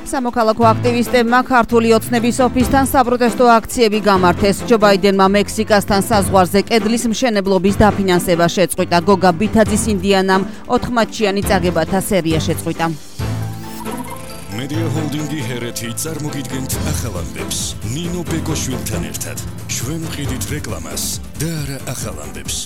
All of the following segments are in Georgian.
სამოქალაქო აქტივისტებმა ქართული ოცნების ოფისთან საპროტესტო აქციები გამართეს. ჯო ბაიდენმა მექსიკასთან საზღვარზე კედლის მშენებლობის დაფინანსება შეწყვიტა. გოგა ბითაძის ინდიანამ 4 წაგებათა სერია შეწყვიტა. Media Holdingi Hereti წარმოგიდგენთ ახალამდებს. ნინო ბეკოშვილთან ერთად. ჩვენ ვყიდით რეკლამას და არა ახალამდებს.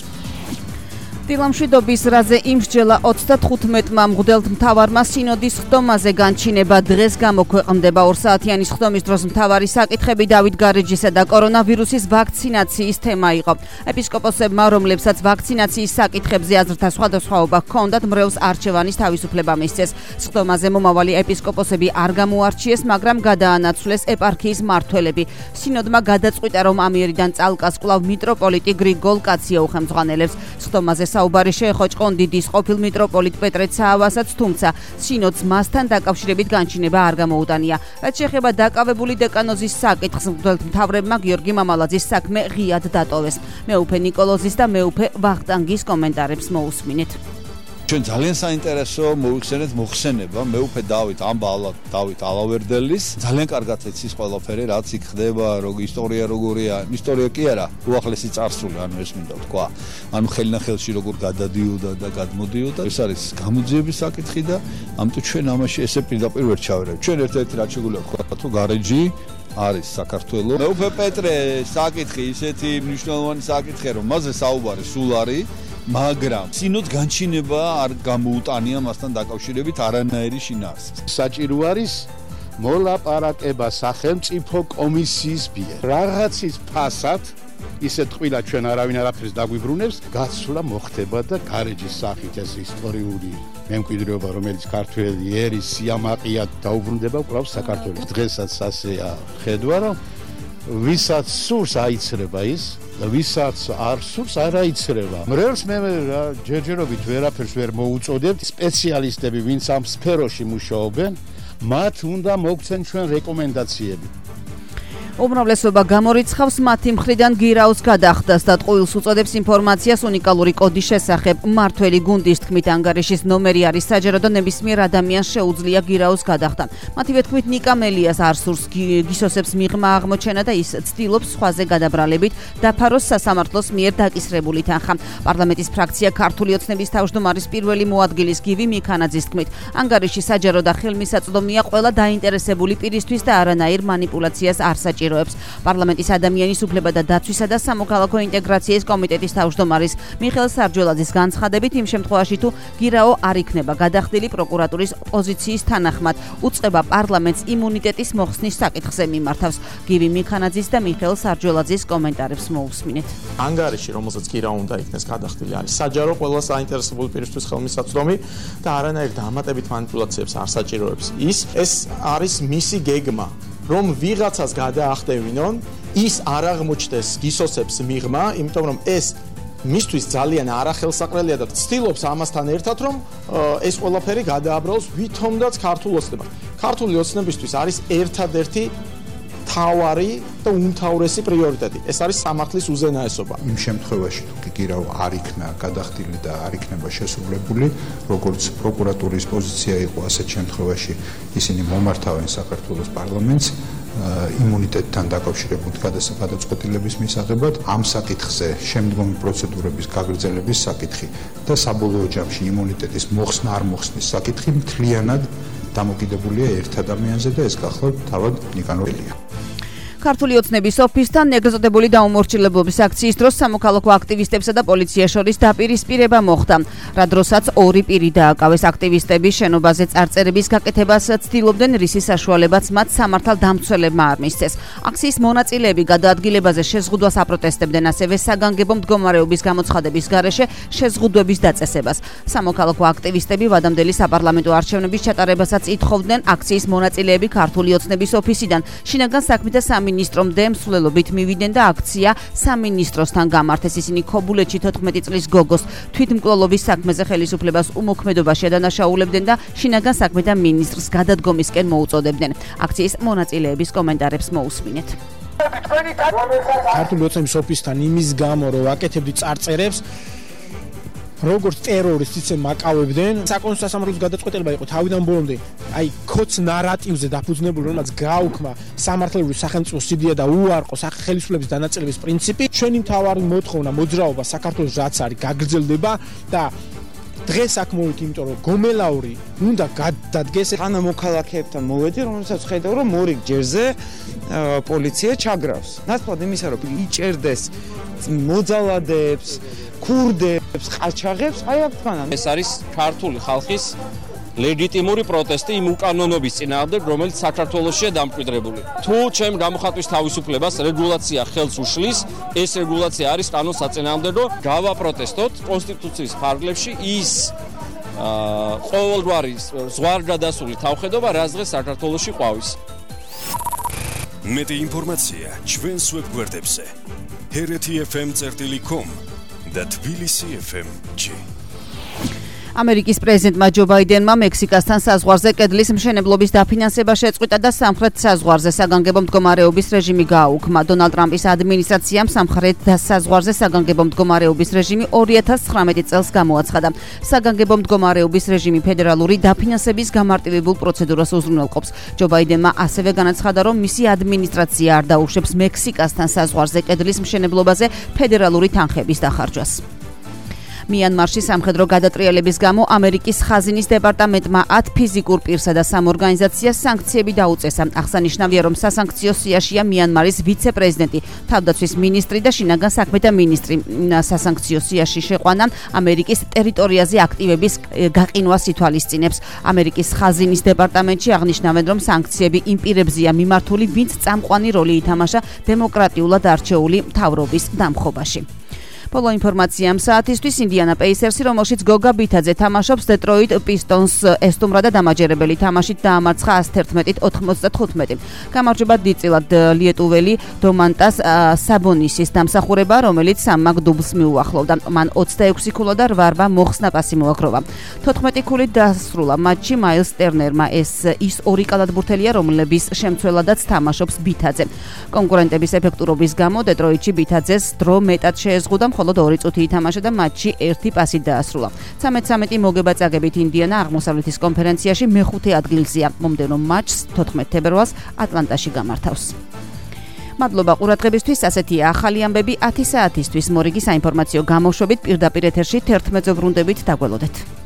დილამშვიდობის რაზე იმსჯელა 35-მა მღვდელთ მთავარმა სინოდის ხდომაზე განჩინება დღეს გამოქვეყნდება. 2 საათიანი ხდომის დროს მთავარი საკითხები დავით გარეჯისა და კორონავირუსის ვაქცინაციის თემა იყო. ეპისკოპოსებმა, რომლებსაც ვაქცინაციის საკითხებზე აზრთა სხვადასხვაობა ჰქონდათ, მრევლს არჩევანის თავისუფლება მისცეს. ხდომაზე მომავალი ეპისკოპოსები არ გამოარჩიეს, მაგრამ გადაანაცვლეს ეპარქიის მმართველები. სინოდმა გადაწყვიტა, რომ ამიერიდან წალკას კვლავ მიტროპოლიტი გრიგოლ კაცია უხელმძღვანელებს. ხდომაზე საუბარი შეეხო ჭყონდიდის ყოფილ მიტროპოლიტ პეტრე საავასაც, თუმცა სინოდს მასთან დაკავშირებით განჩინება არ გამოუტანია. რაც შეეხება დაკავებული დეკანოზის საკითხს, მღვდელთ მთავრებმა გიორგი მამალაძის საქმე ღიად დატოვეს. მეუფე ნიკოლოზის და მეუფე ვახტანგის კომენტარებს მოусმინეთ. ჩვენ ძალიან საინტერესო მოიხსენეთ მოხსენება მეუფე დავით დავით ალავერდელის. ძალიან კარგად იცის ყველაფერი, რაც იქ ხდება, ისტორია როგორია, ისტორია კი არა, უახლესი წარსული, ანუ ეს მინდა ვთქვა. ანუ ხელნახელში როგორ გადადიოდა და გადმოდიოდა. ეს არის გამოძიების საკითხი და ამიტომ ჩვენ ამაში ესე პირდაპირ ვერ ჩავერევთ. ჩვენ ერთ-ერთი რაც შეგვიძლია ვთქვა, თუ გარეჯი არის საქართველოს. მეუფე პეტრე საკითხი ისეთი მნიშვნელოვანი საკითხია, რომ მასზე საუბარი სულ არის. მაგრამ სინოდს განჩინება არ გამოუტანია მასთან დაკავშირებით არანაირი შინაარსი. საჭირო არის მოლაპარაკება სახელმწიფო კომისიის მიერ. რაღაცის ფასად ისეთ ყვილა ჩვენ არავინ არაფერს დაგვიბრუნებს, გაცვლა მოხდება და გარეჯის სახით ეს ისტორიული მემკვიდრეობა, რომელიც ქართველი ერის სიამაყეა დაუბრუნდება კვლავ საქართველოს. დღესაც ასეა ხედვა, რომ ვისაც სურს აიცრება ის და ვისაც არ სურს არ აიცრება. მრევლს მე ჯერჯერობით ვერაფერს ვერ მოუწოდებთ. სპეციალისტები, ვინც ამ სფეროში მუშაობენ, მათ უნდა მოგცენ ჩვენ რეკომენდაციები. უმრავლესობა გამორიცხავს მათი მხრიდან გირაოს გადახდას და ტყუილს უწოდებს ინფორმაციას უნიკალური კოდის შესახებ. მმართველი გუნდის თქმით, ანგარიშის ნომერი არის საჯარო და ნებისმიერ ადამიანს შეუძლია გირაოს გადახდა. მათივე თქმით, ნიკა მელიას არ სურს გისოსებს მიღმა აღმოჩენა და ის ცდილობს სხვაზე გადაბრალებით დაფაროს სასამართლოს მიერ დაკისრებული თანხა. პარლამენტის ფრაქცია ქართული ოცნების თავმჯდომარის პირველი მოადგილის გივი მიქანაძის თქმით, ანგარიში საჯარო და ხელმისაწვდომია ყველა დაინტერესებული პირისთვის და არანაირ манипуляციას არ საჭიროებს. პარლამენტის ადამიანის უფლება და დაცვისა და სამოქალაქო ინტეგრაციის კომიტეტის თავმჯდომარის მიხეილ სარჯველაძის განცხადებით, იმ შემთხვევაში თუ გირაო არ იქნება გადახდილი პროკურატურის პოზიციის თანახმად, უწყება პარლამენტს იმუნიტეტის მოხსნის საკითხზე მიმართავს. გივი მიქანაძის და მიხეილ სარჯველაძის კომენტარებს მოусმინეთ. ანგარიში, რომელსაც გირაო უნდა იქნეს გადახდილი, არის საჯარო ყველა საინტერესებული პირისთვის ხელმისაწვდომი და არანაირ დამატებით манипуляციებს არ საჭიროებს. ეს არის მისი გეგმა. რომ ვიღაცას გადაახტევინონ, ის არ აღმოჩნდეს გისოსებს მიღმა, იმიტომ რომ ეს მისთვის ძალიან არახელსაყრელია და ცდილობს ამასთან ერთად, რომ ეს ყველაფერი გადააბრალოს ვითომდაც ქართულ ოცნებად. ქართული ოცნებისთვის არის ერთადერთი თავარი და უმთავრესი პრიორიტეტი. ეს არის სამართლის უზენაესობა. იმ შემთხვევაში თუ გირაო არ იქნა გადახდილი და არ იქნება შესრულებული, როგორც პროკურატურის პოზიცია იყო, ასეთ შემთხვევაში ისინი მომართავენ საქართველოს პარლამენტს იმუნიტეტთან დაკავშირებული გადაწყვეტილების მისაღებად. ამ საკითხზე შემდგომი პროცედურების გაგრძელების საკითხი და საბოლოო ჯამში იმუნიტეტის მოხსნა არ მოხსნის საკითხი მთლიანად დამოკიდებულია ერთ ადამიანზე და ეს გახლავთ თავად ნიკანორ ელია. ქართული ოცნების ოფისთან ეგრეზოდებული დაუმორჩილებლობის აქციის დროს სამოქალაქო აქტივისტებსა და პოლიციას შორის დაპირისპირება მოხდა. რა დროსაც ორი პირი დააკავეს. აქტივისტები შენობაზე წარწერების გაკეთებას ცდილობდნენ, რისის საშუალებაც მათ სამართალდამცველებმა არ მისცეს. აქციის მონაწილეები გადაადგილებაზე შეზღუდვას აპროტესტებდნენ, ასევე საგანგებო მდგომარეობის გამოცხადების გარეშე შეზღუდვების დაწესებას. სამოქალაქო აქტივისტები ვადამდელი საპარლამენტო არჩევნების ჩატარებასაც ითხოვდნენ. აქციის მონაწილეები ქართული ოცნების ოფისიდან შინაგან საქმეთა სამინისტრომდე მსვლელობით მივიდნენ და აქცია სამინისტროსთან გამართეს. ისინი ქობულეთში 14 წლის გოგოს თვითმკვლელობის საქმეზე ხელისუფლებას უმოქმედობაში ადანაშაულებდნენ და შინაგან საქმეთა მინისტრს გადადგომისკენ მოუწოდებდნენ. აქციის მონაწილეების კომენტარებს მოусმინეთ. ქართული ოცნების ოფისთან იმის გამო, რომ აკეთებდი წარწერებს, როგორც ტერორისტს ისე მაკავებდნენ. საკონსულტაციო სასამართლოს გადაწყვეტილება იყო თავიდან ბოლომდე აი ქოც ნარატივზე დაფუძნებული, რომელიც გააუქმა სამართლებრივი სახელმწიფოს იდეა და უარყო ხელისუფლების დანაწილების პრინციპი, ჩვენი მთავარი მოთხოვნა მოძრაობა საქართველოს რაც არის გაგრძელდება და დღეს აქ მოვით, იმიტომ რომ გომელაური უნდა გადადგეს. თანამოქალაქეებთან მოვედი, რომელსაც ხედავ, რომ მორიგ ჯერზე პოლიცია ჩაგრავს. ნაცვლად იმისა, რომ იჭერდეს მოძალადეებს, ქურდებს, ყაჩაღებს, აი აქ თან. ეს არის ქართული ხალხის ლეგიტიმური პროტესტი იმ უკანონობის წინააღმდეგ, რომელიც საქართველოშია დამკვიდრებული. თუ ჩემ გამოხატვის თავისუფლებას რეგულაცია ხელს უშლის, ეს რეგულაცია არის კანონს საწინააღმდეგო, გავაპროტესტოთ კონსტიტუციის ფარგლებში ის ყოველგვარი ზღვარგადასული თავხედობა, რაც დღეს საქართველოში ყვავის. მეტი ინფორმაცია ჩვენს ვებგვერდებზე hereti.fm.com და tbilisi.fm.g. ამერიკის პრეზიდენტმა ჯო ბაიდენმა მექსიკასთან საზღვარზე კედლის მშენებლობის დაფინანსება შეწყვიტა და სამხრეთ საზღვარზე საგანგებო მდგომარეობის რეჟიმი გააუქმა. დონალდ ტრამპის ადმინისტრაციამ სამხრეთ საზღვარზე საგანგებო მდგომარეობის რეჟიმი 2019 წელს გამოაცხადა. საგანგებო მდგომარეობის რეჟიმი ფედერალური დაფინანსების გამარტივებულ პროცედურას უზრუნველყოფს. ჯო ბაიდენმა ასევე განაცხადა, რომ მისი ადმინისტრაცია არ დაუშვებს მექსიკასთან საზღვარზე კედლის მშენებლობაზე ფედერალური თანხების დახარჯვას. მიანმარში სამხედრო გადატრიალების გამო ამერიკის ხაზინის დეპარტამენტმა 10 ფიზიკურ პირსა და 3 ორგანიზაციას სანქციები დაუწესა. აღსანიშნავია, რომ სასანქციო სიაშია მიანმარის ვიცე-პრეზიდენტი, თავდაცვის მინისტრი და შინაგან საქმეთა მინისტრი. სასანქციო სიაში შეყვანა ამერიკის ტერიტორიაზე აქტივების გაყინვას ითვალისწინებს. ამერიკის ხაზინის დეპარტამენტში აღნიშნავენ, რომ სანქციები იმ პირებზეა მიმართული, ვინც წამყვანი როლი ითამაშა დემოკრატიულად არჩეული მთავრობის დამხობაში. Polo ინფორმაცია ამ საათისთვის ინდიანა პეისერსი, რომელშიც გოგა ბითაძე თამაშობს დეტროიტ პისტონს ესტუმრა და დამაჯერებელი თამაშით დაამარცხა 111-95. გამარჯვება დიდწილად ლიეტუველი დომანტას საბონისის დამსახურება, რომელიც სამმაგ დუბლს მიუახლოვდა. მან 26 ქულა და 8 მოხსნა პასი მოაგროვა. 14 ქულით დასრულა მატჩი მაილს ტერნერმა. ეს ის ორი კალათბურთელია, რომლების შემცველადაც თამაშობს ბითაძე. კონკურენტების ეფექტურობის გამო დეტროიტში ბითაძეს დრო მეტად შეეზღუდა, მხოლოდ 2 წუთი ითამაშა და მატჩი 1 პასით დაასრულა. 13-13 მოგება წაგებით ინდიანა აღმოსავლეთის კონფერენციაში მეხუთე ადგილზეა. მომდევნო მატჩს 14 თებერვალს ატლანტაში გამართავს. მადლობა ყურადღებისთვის. ასეთია ახალი ამბები 10 საათისთვის. მორიგი საინფორმაციო გამოშვებით პირდაპირ ეთერში 11 ზებრუნდებით. დაგველოდეთ.